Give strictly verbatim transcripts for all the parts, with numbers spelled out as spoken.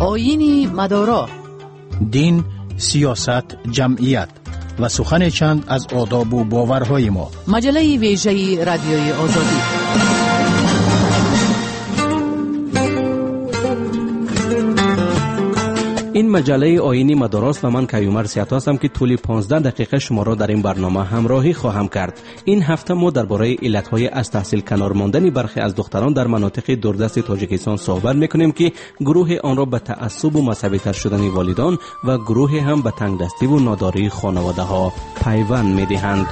آیین مدارا، دین، سیاست، جمعیت و سخن چند از آداب و باورهای ما. مجله ویژه رادیوی آزادی. این مجله آیینی مداراست و من کیومر سیاتا هستم که طول پانزده دقیقه شما را در این برنامه همراهی خواهم کرد. این هفته ما درباره علتهای از تحصیل کنار ماندن برخی از دختران در مناطق دوردست تاجیکستان صحبت میکنیم که گروه آن را به تعصب و مذهبی تر شدن والدان و گروه هم به تنگدستی و ناداری خانواده ها پیوند میدهند.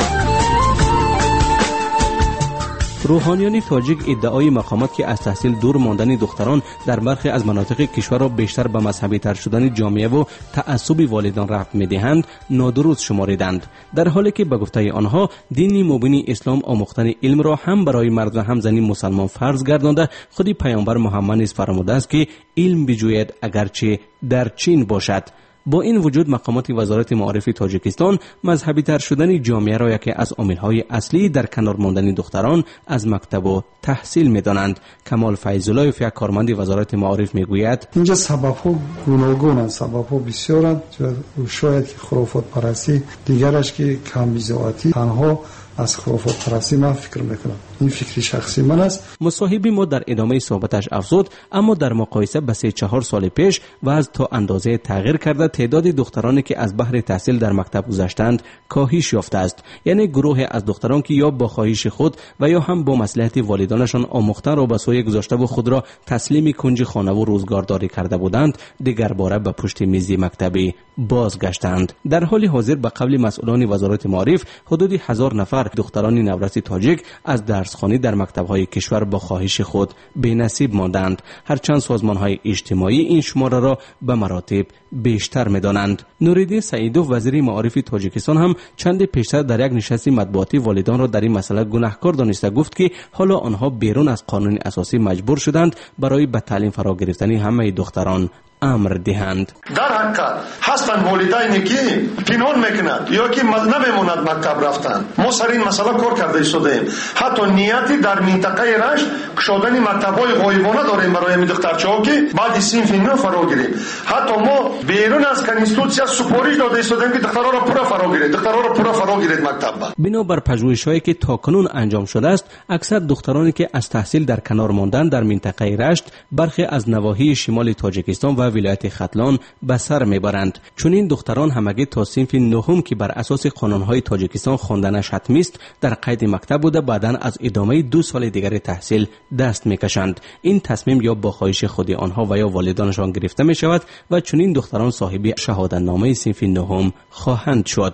روحانیان تاجیک ادعای مقامات که از تحصیل دور ماندن دختران در برخی از مناطق کشور را بیشتر به مذهبی تر شدن جامعه و تعصب والدان رفت می‌دهند نادرست شماریدند، در حالی که به گفته آنها دین مبین اسلام آموختن علم را هم برای مرد و هم زن مسلمان فرض گردانده. خود پیامبر محمد نیز فرموده است که علم بجوید اگرچه در چین باشد. با این وجود مقامات وزارت معارف تاجیکستان مذهبی تر شدن جامعه را یکی از عامل‌های اصلی در کنار ماندن دختران از مکتب و تحصیل می‌دانند. کمال فیض‌الله یک کارمند وزارت معارف میگوید اینجا سبب‌ها گوناگونند، سبب‌ها بسیارند. شاید که خرافات پرستی، دیگرش که کم‌بی‌ذاتی. تنها از خرافات پرستی من فکر میکنم، این فکری شخصی من است. مصاحبی ما در ادامه صحبتش افزود اما در مقایسه با سه چهار سال پیش وضع تا اندازه تغییر کرده. تعداد دخترانی که از بهر تحصیل در مکتب گذشتند کاهش یافته است. یعنی گروه از دختران که یا با خواهش خود و یا هم با مصلحت والدانشان آموختن را به سوی گذاشته و خود را تسلیم کنج خانه و روزگارداری کرده بودند، دیگر باره به پشت میز مکتبی بازگشتند. در حال حاضر به قول مسئولان وزارت معارف حدود هزار نفر دختران نورسی تاجیک از درسخوانی در مکتب‌های کشور با خواهش خود بی‌نصیب ماندند، هرچند سازمان‌های اجتماعی این شماره را به مراتب بیشتر می‌دانند. نوریدین سعیدوف وزیر معارف تاجیکستان هم چند پیشتر در یک نشست مطبوعاتی والدان را در این مسئله گناهکار دانسته گفت که حالا آنها بیرون از قانون اساسی مجبور شدند برای به تعلیم فرا گرفتن همه دختران امر دهند. در حقیقت هستند والدینی که پنهان میکنند یا که نمیموند مکتب رفتن. ما سر این مسئله کار کرده شدیم. حتی نیتی در منطقه رشت کشادن مکتب‌های غایبانه داریم برای می دخترچه‌ها که بعد صنف نو فرا گیریم. حتی ما بیرون از کنستیتوسیا سپارش داده شدیم که دخترها را پورا فرا گیرید، دخترها را پورا فرا گیرید مکتب. بنابر پژوهش‌هایی که تاکنون انجام شده است، اکثر دخترانی که از تحصیل در کنار ماندن در منطقه رشت برخی از نواحی شمال تاجیکستان و ولایت ختلان به سر میبرند. چون این دختران همگی تا صنف نهم که بر اساس قانون‌های تاجیکستان خواندنش حتمی است در قید مکتب بوده، بعداً از ادامه دو سال دیگر تحصیل دست میکشند. این تصمیم یا با خواهش خود آنها و یا والدانشان گرفته می شود و چون این دختران صاحب شهادتنامه صنف نهم خواهند شد.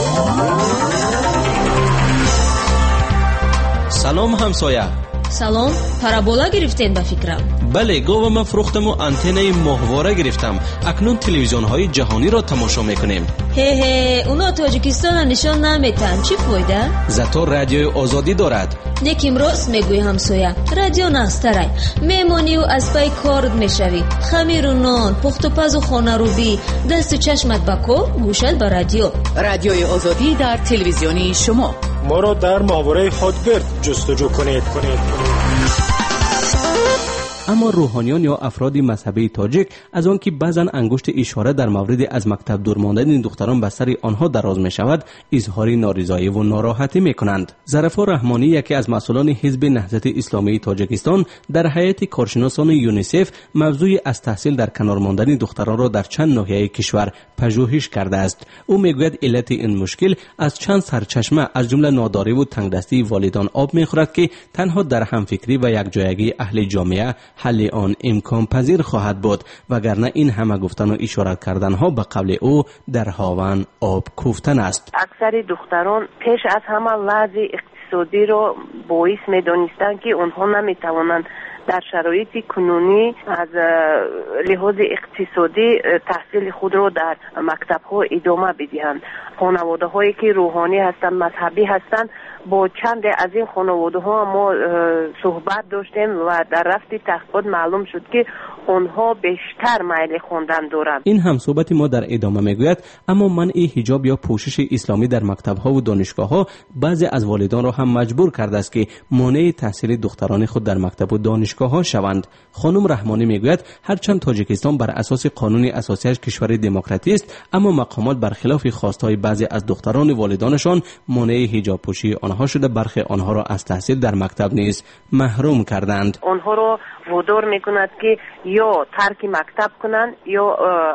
سلام همسایه. سلام، پارابولا گرفتین با فکرم؟ بله، گوه من فروختم و انتنه ماهواره گرفتم. اکنون تلویزیون های جهانی را تماشا میکنیم. هی هی، اونا تاجیکستان نشان نمیتن، چی فایده؟ زیتا رادیوی آزادی دارد. نیکیم راست میگوی همسایه، رادیو نسترای میمونی و از پای کارت میشوی، خمیر و نان، پخت و پز و خانه رو بی، دست و چشمت بکن، گوشت به رادیو. رادیوی آزادی در تلویزیونی شما. ما را در ماهواره هاتبرد جستجو کنید کنید اما روحانیان یا افراد مذهبی تاجیک از آن که بعضا انگشت اشاره در مورد از مکتب دور ماندن این دختران به سر آنها دراز می شود اظهار نارضایی و ناراحتی می کنند. ظرفا رحمانی یکی از مسئولان حزب نهضت اسلامی تاجیکستان در هیئت کارشناسان یونیسف موضوع از تحصیل در کنار ماندن دختران را در چند ناحیه کشور پژوهش کرده است. او میگوید علت این مشکل از چند سرچشمه از جمله ناداری و تنگدستی والدان آب میخورد که تنها در همفکری و یکجایگی اهل جامعه حل آن امکان پذیر خواهد بود، وگرنه این همه گفتن و اشاره کردن ها به قول او در هاون آب کوفتن است. اکثر دختران پیش از همه وضع اقتصادی رو باعث می‌دانستند که آنها نمی‌توانند در شرایط کنونی از لحاظ اقتصادی تحصیل خود را در مکتب‌ها ادامه بدهند. خانواده‌هایی که روحانی هستند، مذهبی هستند، با چند از این خانواده ها ما صحبت داشتیم و در رفت تحقیقات معلوم شد که اونها بیشتر میل خواندن دارند. این هم صحبت ما در ادامه میگوید اما منع حجاب یا پوشش اسلامی در مکتب‌ها و دانشگاه‌ها بعضی از والدان را هم مجبور کرده است که مانع تحصیل دختران خود در مکتب و دانشگاه‌ها شوند. خانم رحمانی میگوید هرچند تاجیکستان بر اساس قانون اساسیش کشور دموکراتی است اما مقامات برخلاف خواستهای بعضی از دختران والدانشان مانع حجاب پوشی آنها شده برخی آنها را از تحصیل در مکتب نیز محروم کردند. آنها را وادار میکند که یا ترک مکتب کنند یا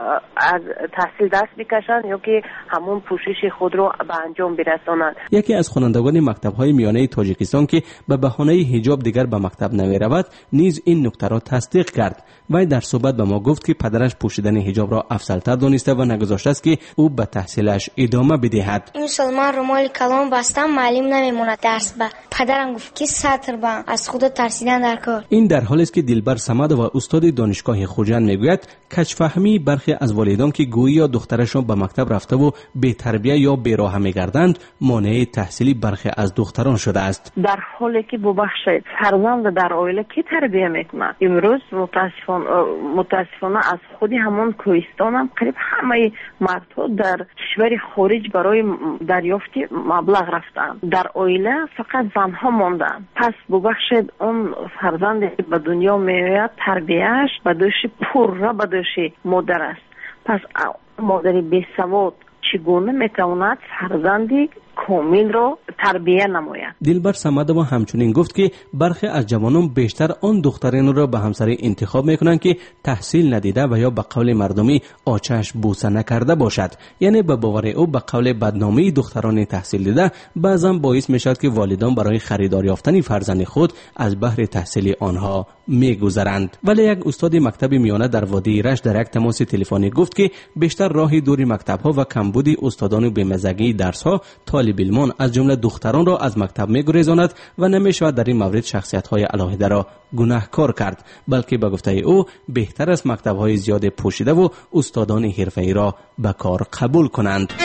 از تحصیل دست بکشند یا که همون پوشش خود را به انجام برسانند. یکی از خوانندگان مکتب‌های میانه تاجیکستان که به بهانه حجاب دیگر به مکتب نمی‌رود نیز این نکته را تصدیق کرد. وی در صحبت به ما گفت که پدرش پوشیدن حجاب را افضل‌تر دانسته و نگذاشته است که او به تحصیلش ادامه بدهد. این سال من رومال کلام بستم معلم نمیموند درس با. پدرم گفت که سطر با از خود ترسیدن در کار. این در حالی است که دلبر صمد و استاد دانشگاه خوجند میگوید کج‌فهمی برخی از والدان که گویی دخترشان به مکتب رفته و بی تربیت یا بی راه می‌گردند مانع تحصیلی برخی از دختران شده است. در حالی که ببخشید فرزند در عائله کی تربیت میکنه؟ امروز متاسفانه متاسفانه از خودی همون کوهستان هم قریب همه مردها در کشور خارج برای دریافت مبلغ رفتند. در عائله فقط زنها ماندند. پس ببخشید اون فرزندی که به دنیا میآید تربیتش به دوش پر را به دوش مادر است. پس مادری بی سواد چگونه میتواند فرزندی کامل را تربیت نماید؟ دلبر صمدova همچنین گفت که برخی از جوانان بیشتر آن دختران را به همسری انتخاب میکنند که تحصیل ندیده و یا به قول مردمی آچش بوسه نکرده باشد. یعنی به باور او به قول بدنامی دختران تحصیل دیده بعضا باعث میشد که والدان برای خریدار یافتن فرزند خود از بهر تحصیل آنها میگذرند. ولی یک استاد مکتب میانه در وادی رشت در یک تماس تلفنی گفت که بیشتر راه دوری مکتب‌ها و کمبود استادان و بی‌مزگی درس‌ها طالب علمان از جمله دختران را از مکتب می‌گریزاند و نمی‌شود در این مورد شخصیت‌های علاهده را گناهکار کرد، بلکه به گفته او بهتر است مکتب‌های زیاد پوشیده و استادان حرفه‌ای را به کار قبول کنند.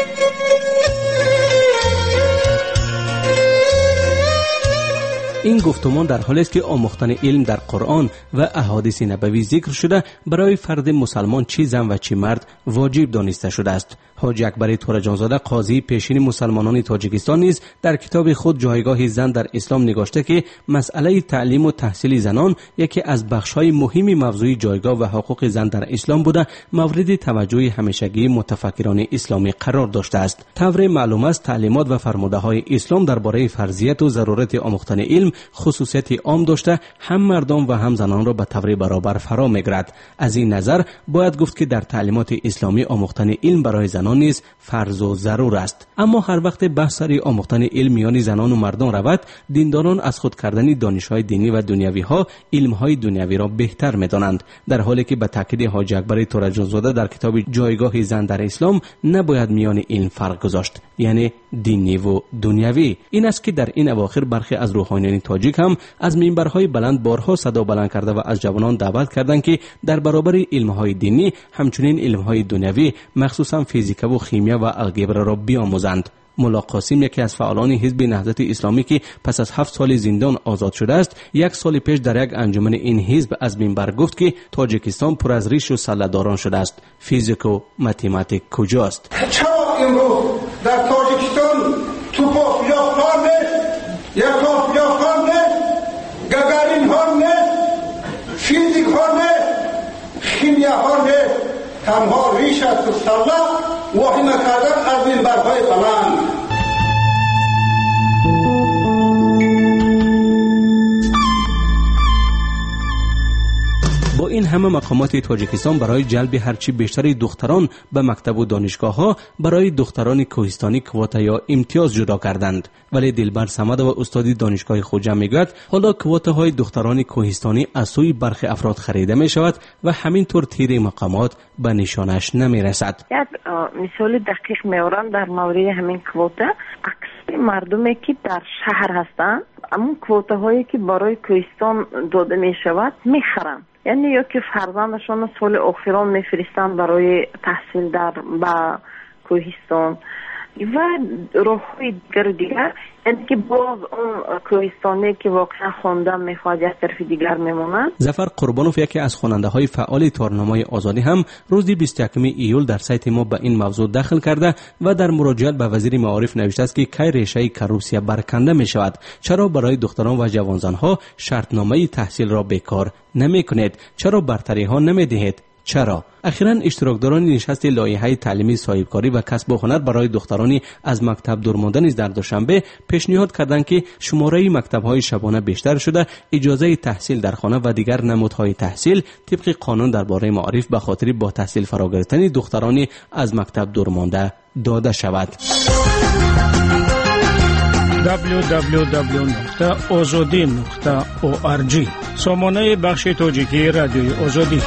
این گفتمان در حالی است که آموختن علم در قرآن و احادیث نبوی ذکر شده برای فرد مسلمان چی زن و چی مرد واجب دانسته شده است. حاج اکبر تورجانزاده قاضی پیشین مسلمانان تاجیکستان نیز در کتاب خود جایگاه زن در اسلام نگاشته که مسئله تعلیم و تحصیل زنان یکی از بخش‌های مهم موضوع جایگاه و حقوق زن در اسلام بوده مورد توجه همیشگی متفکران اسلامی قرار داشته است. طور معلوم است تعلیمات و فرموده‌های اسلام درباره فرضیت و ضرورت آموختن علم خصوصیت عام داشته هم مردان و هم زنان را به طور برابر فرا می‌گیرد. از این نظر باید گفت که در تعلیمات اسلامی آموختن علم برای زنان نیز فرض و ضرور است. اما هر وقت بحث سر آموختن علم میان زنان و مردان رود، دینداران از خود کردن دانش‌های دینی و دنیوی ها علم‌های دنیوی را بهتر می‌دانند، در حالی که به تاکید حاج اکبر تورجانزاده در کتاب جایگاه زن در اسلام نباید میان علم فرق گذاشت، یعنی دینی و دنیوی. این است که در این اواخر برخی از روحانیان تاجیک هم از منبرهای بلند بارها صدا بلند کرده و از جوانان دعوت کردند که در برابر علم‌های دینی همچنین علم‌های دنیوی مخصوصا فیزیک و شیمیا و الگبر را بیاموزند. ملا قاسم یکی از فعالان حزب نهضت اسلامی که پس از هفت سال زندان آزاد شده است، یک سال پیش در یک انجمن این حزب از منبر گفت که تاجیکستان پر از ریش و سله‌داران شده است. فیزیک و متماتیک کجاست؟ چرا امروز در تاجیکستان توپاف یا خانه یا توپ یا خانه گگارین خانه فیزیک خانه شیمیا خانه تنها ریش است و سله واهمه کردن از منبرهای بلند. با این همه مقامات تاجیکستان برای جلب هرچی بیشتر دختران به مکتب و دانشگاه ها برای دختران کوهستانی کواتا یا امتیاز جدا کردند. ولی دلبر صمد و استادی دانشگاه خوجند میگوید حالا کوتاهای دختران کوهستانی از سوی برخی افراد خریده می شود و همینطور تیر مقامات به نشانش نمی رسد. یک مثال دقیق میارم در مورد همین کوتا. اکثر مردمی که در شهر هستند همون کوتاهایی که برای کوهستان داده می شود می خرند، یعنی یا که فرزندشان سال آخران میفرستند برای تحصیل در با کوهستان و راه‌های دیگر دیگر، یعنی که باز اون کوهستانی که واقعا خواندم میخواد از طرف دیگر میمونن. ظفر قربانوف یکی از خواننده های فعال تارنامه آزادی هم روز بیست و یکم ایول در سایت ما به این موضوع داخل کرده و در مراجعت به وزیر معارف نوشته است که کی ریشه کروسیا برکنده می شود، چرا برای دختران و جوانزنها شرطنامه تحصیل را بیکار نمی کنید، چرا برتری ها نمی دهید، چرا؟ اخیراً اشتراکداران نشست لایحه تعلیمی صاحبکاری و کسب و هنر برای دخترانی از مکتب دور مانده نیز در دوشنبه پیشنهاد کردند که شماره مکتب‌های شبانه بیشتر شده، اجازه تحصیل در خانه و دیگر نمودهای تحصیل طبق قانون درباره معارف به خاطر با تحصیل فرا گرفتن دخترانی از مکتب دور مانده داده شود. دبلیو دبلیو دبلیو نقطه آزادی نقطه او آر جی سامانه بخش تاجیکی رادیوی آزادی.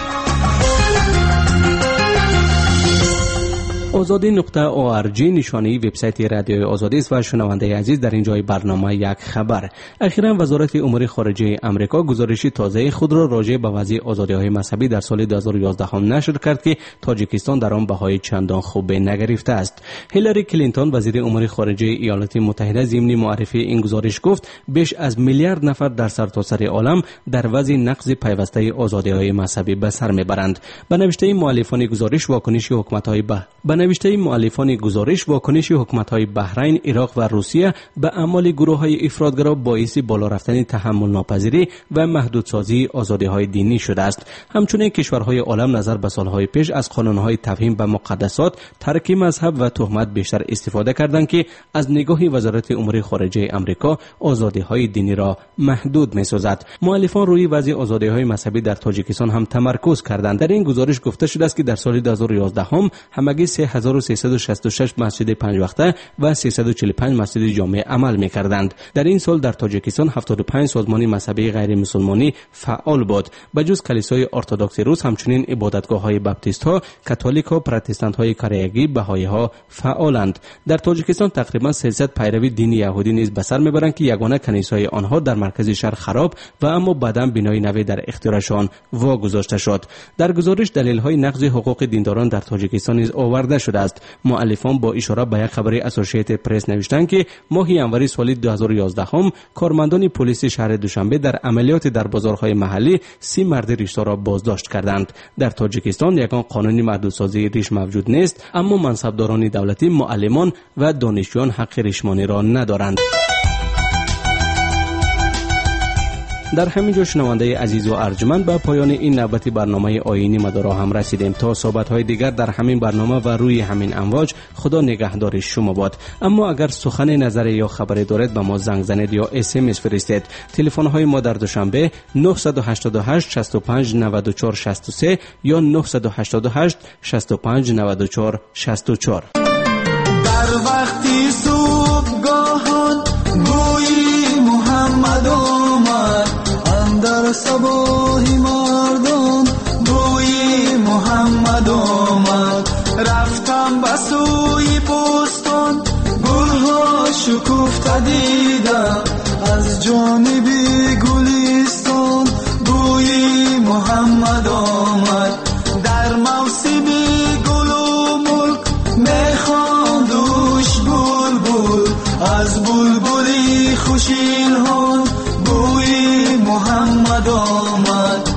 آزادی نقطه او آر جی نشانه وبسایت رادیوی آزادی است و شنونده عزیز در اینجای برنامه یک خبر. اخیراً وزارت امور خارجه آمریکا گزارشی تازه خود را راجع به وضع آزادی‌های مذهبی در سال دو هزار و یازده نشر کرد که تاجیکستان در آن بهای چندان خوب نگرفته است. هیلاری کلینتون وزیر امور خارجه ایالات متحده ضمن معرفی این گزارش گفت بیش از میلیارد نفر در سرتاسر عالم در وضع نقض پیوسته آزادی‌های مذهبی به سر میبرند. به نوشته مؤلفان گزارش واکنش حکومت‌های به به نوشته مؤلفان گزارش واکنش حکومت‌های بحرین، عراق و روسیه به اعمال گروه‌های افراطگرا باعث بالا رفتن تحمل ناپذیری و محدودسازی آزادی‌های دینی شده است. همچنین کشورهای عالم نظر به سالهای پیش از قانون‌های توهین به مقدسات، ترک مذهب و تهمت بیشتر استفاده کردند که از نگاه وزارت امور خارجه آمریکا آزادی‌های دینی را محدود می‌سازد. مؤلفان روی وضع آزادی‌های مذهبی در تاجیکستان هم تمرکز کردند. در این گزارش گفته شده است که در سال دو هزار و یازده هم همگی سه هزار و سیصد و شصت و شش مسجد پنج وقته و سیصد و چهل و پنج مسجد جامع عمل می‌کردند. در این سال در تاجیکستان هفتاد و پنج سازمان مذهبی غیر مسلمانی فعال بود. بجز کلیسای ارتدوکس روس همچنین عبادتگاه‌های بپتیست‌ها، کاتولیک‌ها، پروتستانت‌های کاره‌ای، بهائی‌ها فعالند. در تاجیکستان تقریباً سیصد پیروی دین یهودی نیز به سر می‌برند که یگانه کنیسای آنها در مرکز شهر خراب و اما بعداً بنای نوی در اختیارشان واگذاشته شد. در گزارش دلایل نقض حقوق دینداران در تاجیکستان نیز آورده شده است. مؤلفان با اشاره به یک خبر اسوسییتد پرس نوشتند که ماه ژانویه سال دو هزار و یازده هم کارمندان پلیس شهر دوشنبه در عملیات در بازارهای محلی سی مرد ریش‌ها را بازداشت کردند. در تاجیکستان یگان قانونی محدودسازی ریش موجود نیست، اما منصبداران دولتی، معلمان و دانشجویان حق ریشمانی را ندارند. در همین جا شنونده عزیز و ارجمند به پایان این نوبت برنامه آیینی مدارا هم رسیدیم. تا صحبت‌های دیگر در همین برنامه و روی همین امواج، خدا نگهدار شما باد. اما اگر سخن، نظر یا خبری دارید به ما زنگ زنید یا اس ام اس فرستید. تلفن‌های ما در دوشنبه نه هشت هشت شصت و پنج نود و چهار شصت و سه یا نه هشت هشت شصت و پنج نود و چهار شصت و چهار. در وقتی صبحگاهان گویی محمد آمد، اندر صباحی مردم گویی محمد آمد. رفتم به سوی بستان، گلها شکفته دیدم، از جانبی گلستان گویی محمد آمد. در موسم گل و ملک میخواندوش بلبل، از بلبلی خوشیلان گویی محمد آمد.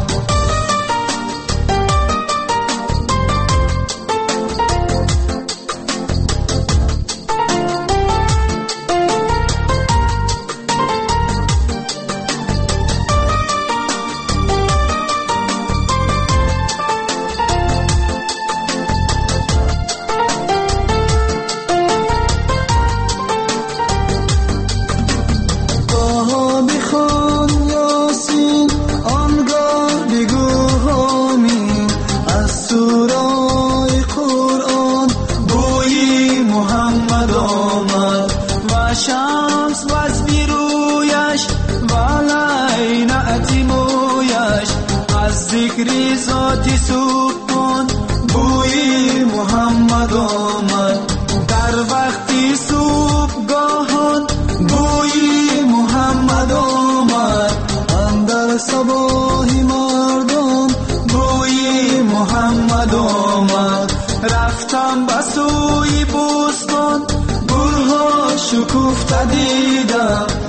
ذکری ذاتی سکون گویی محمد آمد. در وقتی صبحگاهان گویی محمد آمد، اندر صباحی مردم گویی محمد آمد. رفتم به سوی بستان شکوفته دیدم